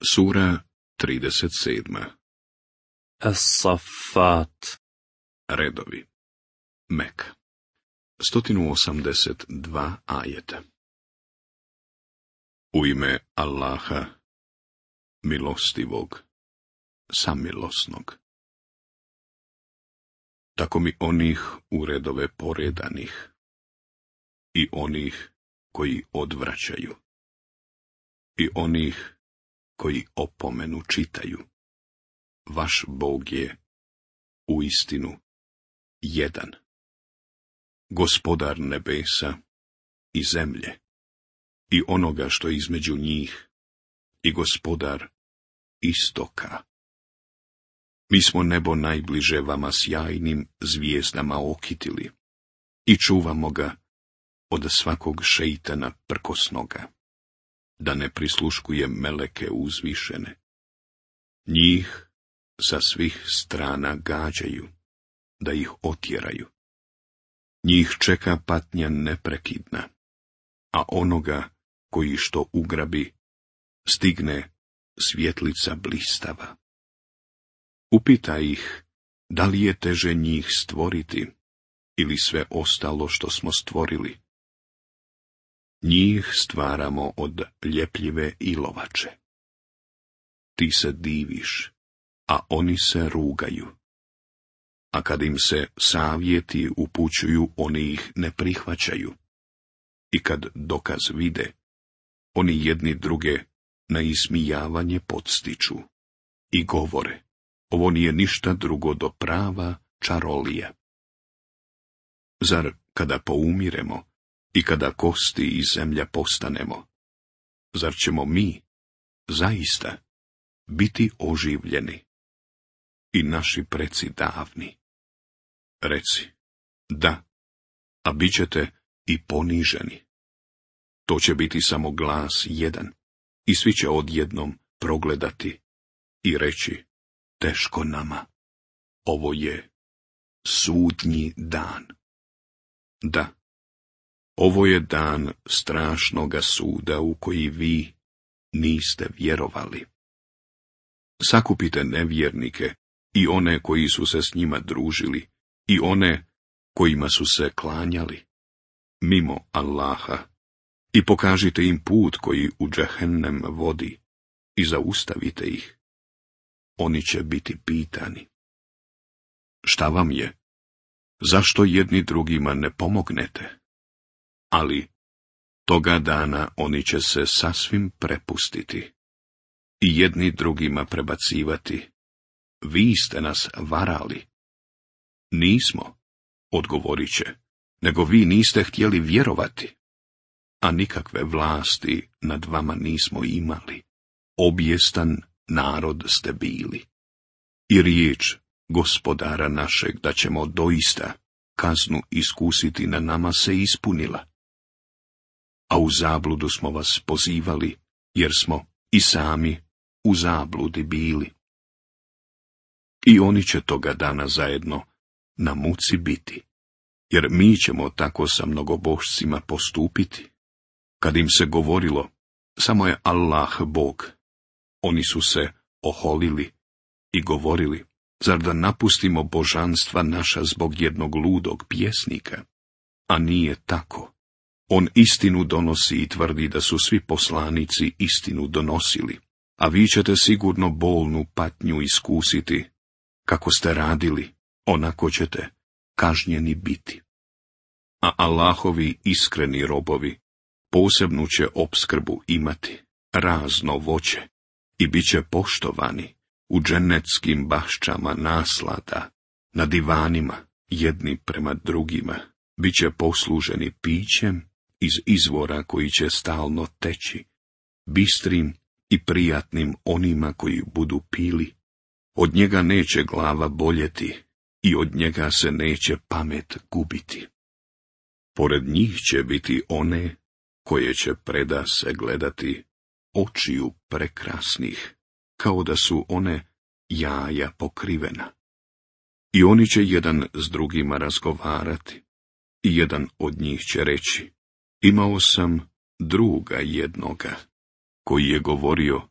Sura 37. As-Saffat. Redovi. Mek. 182 ajeta. U ime Allaha, milostivog, samilosnog. Tako mi onih u redove poredanih i onih koji odvraćaju i onih koji opomenu čitaju. Vaš Bog je uistinu jedan, gospodar nebesa i zemlje i onoga što je između njih i gospodar istoka. Mi smo nebo najbliže vama sjajnim zvijezdama okitili i čuvamo ga od svakog šeitana prkosnoga, da ne prisluškuje meleke uzvišene. Njih sa svih strana gađaju, da ih otjeraju. Njih čeka patnja neprekidna, a onoga koji što ugrabi, stigne svjetlica blistava. Upitaj ih, da li je teže njih stvoriti, ili sve ostalo što smo stvorili. Njih stvaramo od ljepljive ilovače. Ti se diviš, a oni se rugaju. A kad im se savjeti upućuju, oni ih ne prihvaćaju. I kad dokaz vide, oni jedni druge na ismijavanje podstiču i govore, ovo nije ništa drugo do prava čarolija. Zar kada poumiremo i kada kosti i zemlja postanemo, zar ćemo mi zaista biti oživljeni i naši preci davni? Reci, da, a bit ćete i poniženi. To će biti samo glas jedan i svi će odjednom progledati i reći, teško nama, ovo je sudnji dan. Da, ovo je dan strašnoga suda u koji vi niste vjerovali. Sakupite nevjernike i one koji su se s njima družili i one kojima su se klanjali, mimo Allaha, i pokažite im put koji u džehennem vodi i zaustavite ih. Oni će biti pitani. Šta vam je? Zašto jedni drugima ne pomognete? Ali toga dana oni će se sasvim prepustiti i jedni drugima prebacivati. Vi ste nas varali. Nismo, odgovorit će, nego vi niste htjeli vjerovati, a nikakve vlasti nad vama nismo imali. Objestan narod ste bili. I riječ gospodara našeg da ćemo doista kaznu iskusiti na nama se ispunila. A u zabludu smo vas pozivali, jer smo i sami u zabludi bili. I oni će toga dana zajedno na muci biti, jer mi ćemo tako sa mnogobožcima postupiti. Kad im se govorilo, samo je Allah Bog, oni su se oholili i govorili, zar da napustimo božanstva naša zbog jednog ludog pjesnika? A nije tako. On istinu donosi i tvrdi da su svi poslanici istinu donosili, a vi ćete sigurno bolnu patnju iskusiti. Kako ste radili, onako ćete kažnjeni biti. A Allahovi iskreni robovi posebnu će opskrbu imati, razno voće, i bit će poštovani u dženeckim baščama naslada, na divanima, jedni prema drugima, bit će posluženi pićem iz izvora koji će stalno teći, bistrim i prijatnim onima koji budu pili. Od njega neće glava boljeti i od njega se neće pamet gubiti. Pored njih će biti one koje će preda se gledati očiju prekrasnih, kao da su one jaja pokrivena. I oni će jedan s drugima razgovarati, i jedan od njih će reći, imao sam druga jednoga, koji je govorio,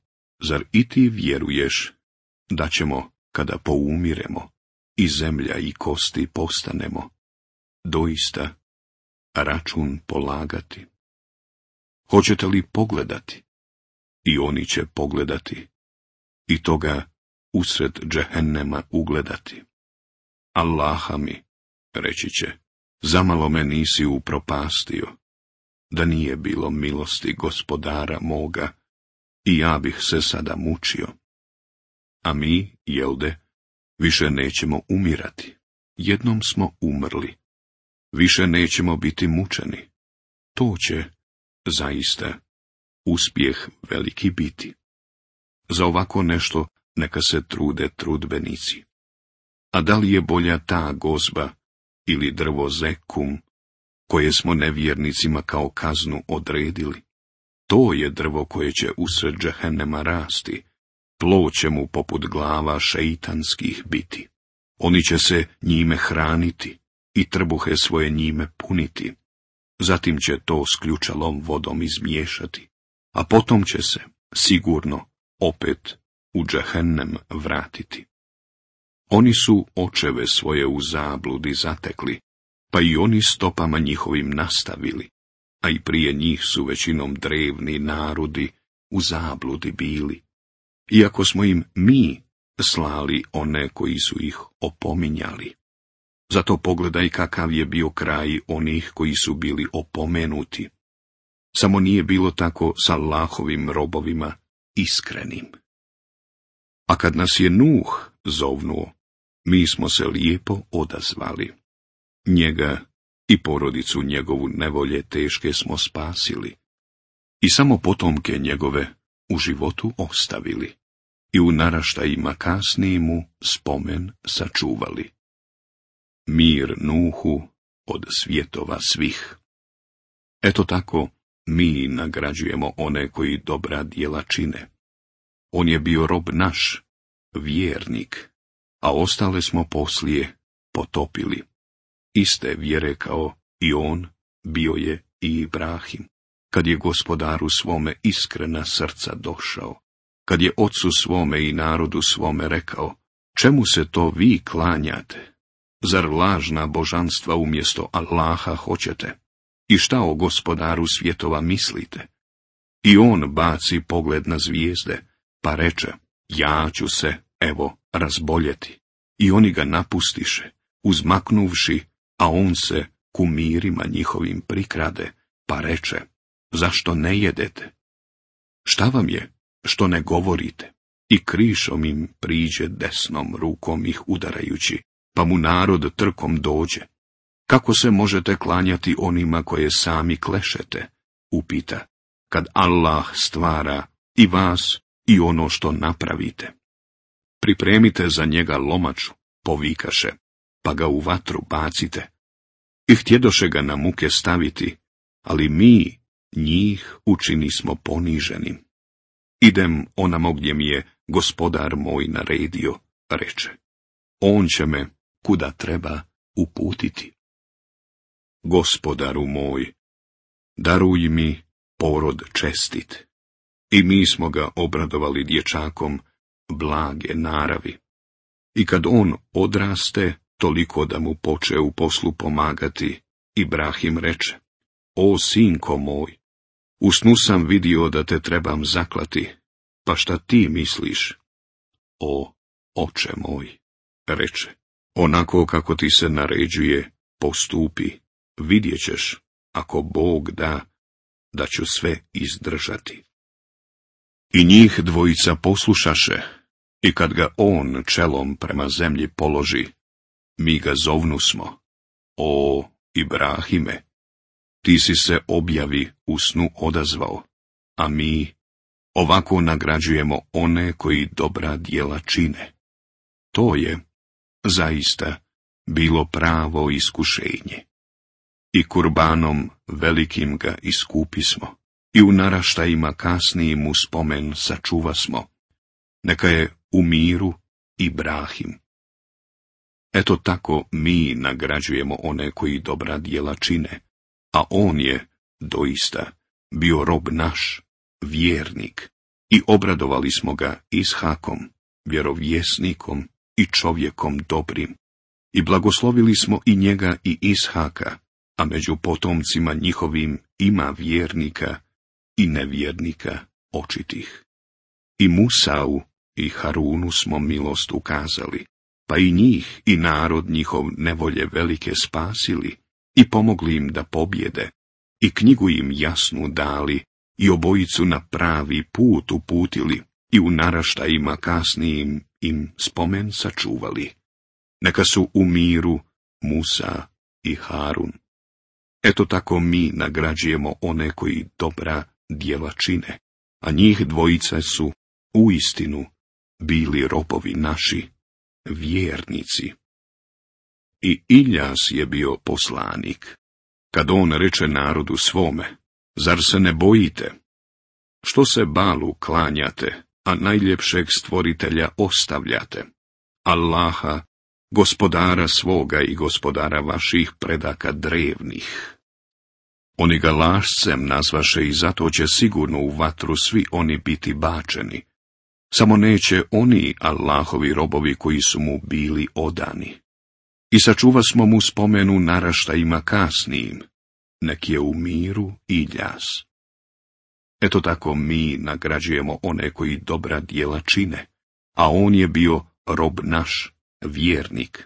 Zar i ti vjeruješ da ćemo, kada poumiremo, i zemlja i kosti postanemo, doista račun polagati? Hoćete li pogledati? I oni će pogledati, i toga usred džehennema ugledati. Allaha mi, reći će, zamalo me nisi upropastio, da nije bilo milosti gospodara moga, i ja bih se sada mučio. A mi, jelde, više nećemo umirati. Jednom smo umrli. Više nećemo biti mučeni. To će, zaista, uspjeh veliki biti. Za ovako nešto neka se trude trudbenici. A da li je bolja ta gozba ili drvo zekum, koje smo nevjernicima kao kaznu odredili? To je drvo koje će usred džehennema rasti, plod će mu poput glava šeitanskih biti. Oni će se njime hraniti i trbuhe svoje njime puniti. Zatim će to s ključalom vodom izmiješati, a potom će se, sigurno, opet u džehennem vratiti. Oni su očeve svoje u zabludi zatekli, pa i oni stopama njihovim nastavili, a i prije njih su većinom drevni narodi u zabludi bili. Iako smo im mi slali one koji su ih opominjali. Zato pogledaj kakav je bio kraj onih koji su bili opomenuti. Samo nije bilo tako s Allahovim robovima iskrenim. A kad nas je Nuh zovnuo, mi smo se lijepo odazvali. Njega i porodicu njegovu nevolje teške smo spasili i samo potomke njegove u životu ostavili i u naraštajima kasnijimu spomen sačuvali. Mir Nuhu od svjetova svih. Eto tako mi nagrađujemo one koji dobra djela čine. On je bio rob naš, vjernik, a ostale smo poslije potopili. Iste vjere kao i on bio je i Ibrahim, kad je gospodaru svome iskrena srca došao, kad je ocu svome i narodu svome rekao, čemu se to vi klanjate? Zar lažna božanstva umjesto Allaha hoćete? I šta o gospodaru svjetova mislite? I on baci pogled na zvijezde, pa reče, ja ću se, evo, razboljeti. I oni ga napustiše, uzmaknuvši, a on se kumirima njihovim prikrade, pa reče, zašto ne jedete? Šta vam je, što ne govorite? I krišom im priđe desnom rukom ih udarajući, pa mu narod trkom dođe. Kako se možete klanjati onima koje sami klešete? Upita, kad Allah stvara i vas i ono što napravite. Pripremite za njega lomaču, povikaše, pa ga u vatru bacite. I htjedoše ga na muke staviti, ali mi njih učinismo poniženim. Idem onamo gdje mi je gospodar moj naredio, reče. On će me, kuda treba, uputiti. Gospodaru moj, daruj mi porod čestit. I mi smo ga obradovali dječakom blage naravi. I kad on odraste, toliko da mu poče u poslu pomagati, Ibrahim reče, o sinko moj, u snu sam vidio da te trebam zaklati, pa šta ti misliš? O, oče moj, reče, onako kako ti se naređuje, postupi, vidjet ćeš, ako Bog da ću sve izdržati. I njih dvojica poslušaše, i kad ga on čelom prema zemlji položi, mi ga zovnusmo, o Ibrahime, ti si se objavi u snu odazvao, a mi ovako nagrađujemo one koji dobra djela čine. To je, zaista, bilo pravo iskušenje. I kurbanom velikim ga iskupismo, i u naraštajima kasnijim u spomen sačuvasmo. Neka je u miru Ibrahim. Eto tako mi nagrađujemo one koji dobra djela čine, a on je, doista, bio rob naš, vjernik, i obradovali smo ga Ishakom, vjerovjesnikom i čovjekom dobrim, i blagoslovili smo i njega i Ishaka, a među potomcima njihovim ima vjernika i nevjernika očitih. I Musau i Harunu smo milost ukazali, pa i njih i narod njihov nevolje velike spasili i pomogli im da pobjede, i knjigu im jasnu dali i obojicu na pravi put uputili i u naraštajima kasnijim im spomen sačuvali. Neka su u miru Musa i Harun. Eto tako mi nagrađujemo one koji dobra djela čine, a njih dvojica su uistinu bili robovi naši, vjernici. I Iljas je bio poslanik. Kad on reče narodu svome, zar se ne bojite? Što se Balu klanjate, a najljepšeg stvoritelja ostavljate? Allaha, gospodara svoga i gospodara vaših predaka drevnih. Oni ga lašcem nazvaše i zato će sigurno u vatru svi oni biti bačeni. Samo neće oni Allahovi robovi koji su mu bili odani. I sačuva smo mu spomenu naraštajima kasnijim, nek je u miru Iljas. Eto tako mi nagrađujemo one koji dobra djela čine, a on je bio rob naš, vjernik.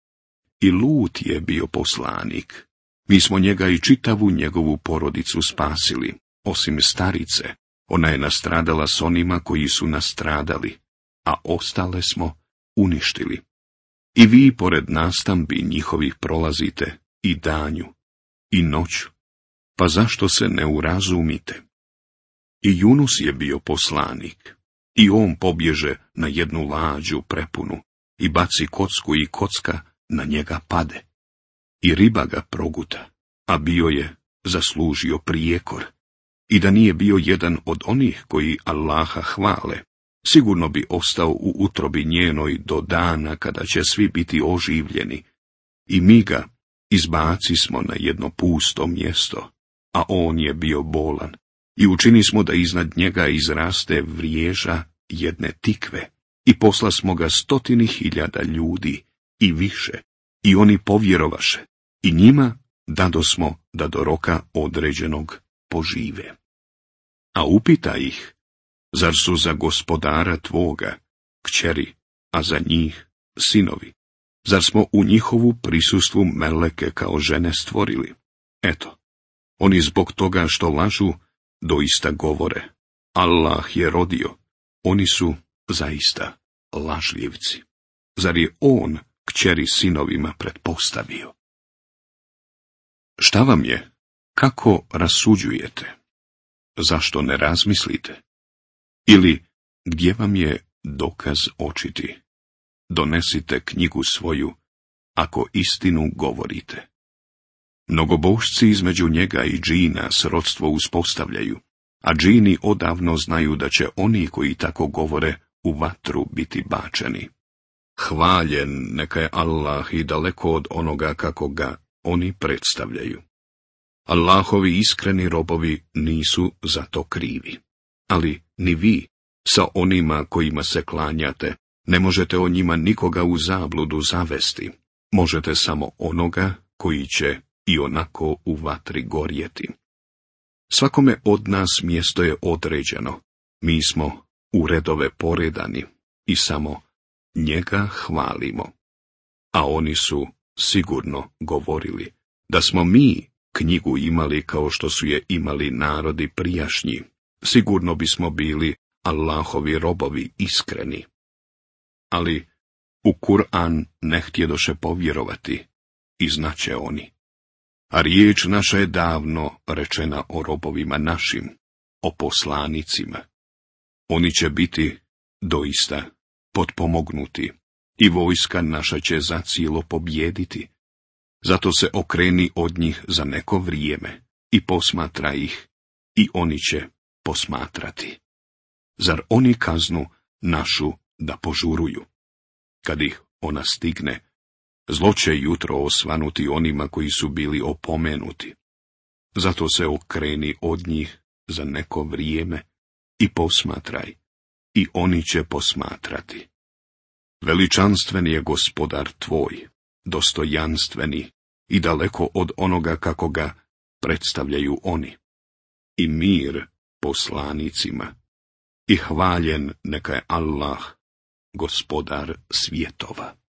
I Lut je bio poslanik. Mi smo njega i čitavu njegovu porodicu spasili, osim starice. Ona je nastradala s onima koji su nastradali, a ostale smo uništili. I vi pored nastambi njihovih prolazite i danju, i noću, pa zašto se ne urazumite? I Junus je bio poslanik, i on pobježe na jednu lađu prepunu, i baci kocku i kocka na njega pade. I riba ga proguta, a bio je zaslužio prijekor. I da nije bio jedan od onih koji Allaha hvale, sigurno bi ostao u utrobi njenoj do dana kada će svi biti oživljeni. I mi ga izbacismo na jedno pusto mjesto, a on je bio bolan. I učini smo da iznad njega izraste vriježa jedne tikve. I poslasmo ga 100.000 ljudi i više. I oni povjerovaše. I njima dadosmo da do roka određenog požive. A upita ih, zar su za gospodara tvoga kćeri, a za njih sinovi? Zar smo u njihovu prisustvu meleke kao žene stvorili? Eto, oni zbog toga što lažu, doista govore, Allah je rodio, oni su zaista lažljivci. Zar je on kćeri sinovima pretpostavio? Šta vam je? Kako rasuđujete? Zašto ne razmislite? Ili gdje vam je dokaz očiti? Donesite knjigu svoju, ako istinu govorite. Mnogobošci između njega i džina srodstvo uspostavljaju, a džini odavno znaju da će oni koji tako govore u vatru biti bačeni. Hvaljen neka je Allah i daleko od onoga kako ga oni predstavljaju. Allahovi iskreni robovi nisu za to krivi. Ali ni vi, sa onima kojima se klanjate, ne možete o njima nikoga u zabludu zavesti. Možete samo onoga koji će i onako u vatri gorjeti. Svakome od nas mjesto je određeno. Mi smo u redove poredani i samo njega hvalimo. A oni su sigurno govorili da smo mi knjigu imali kao što su je imali narodi prijašnji. Sigurno bismo bili Allahovi robovi iskreni. Ali u Kur'an ne htjedoše povjerovati i znaće oni. A riječ naša je davno rečena o robovima našim, o poslanicima. Oni će biti doista potpomognuti i vojska naša će zacijelo pobjediti. Zato se okreni od njih za neko vrijeme i posmatra ih i oni će posmatrati. Zar oni kaznu našu da požuruju? Kad ih ona stigne, zlo će jutro osvanuti onima koji su bili opomenuti. Zato se okreni od njih za neko vrijeme i posmatraj, i oni će posmatrati. Veličanstven je Gospodar tvoj, dostojanstveni i daleko od onoga kako ga predstavljaju oni. I mir poslanicima, i hvaljen neka je Allah, Gospodar svjetova.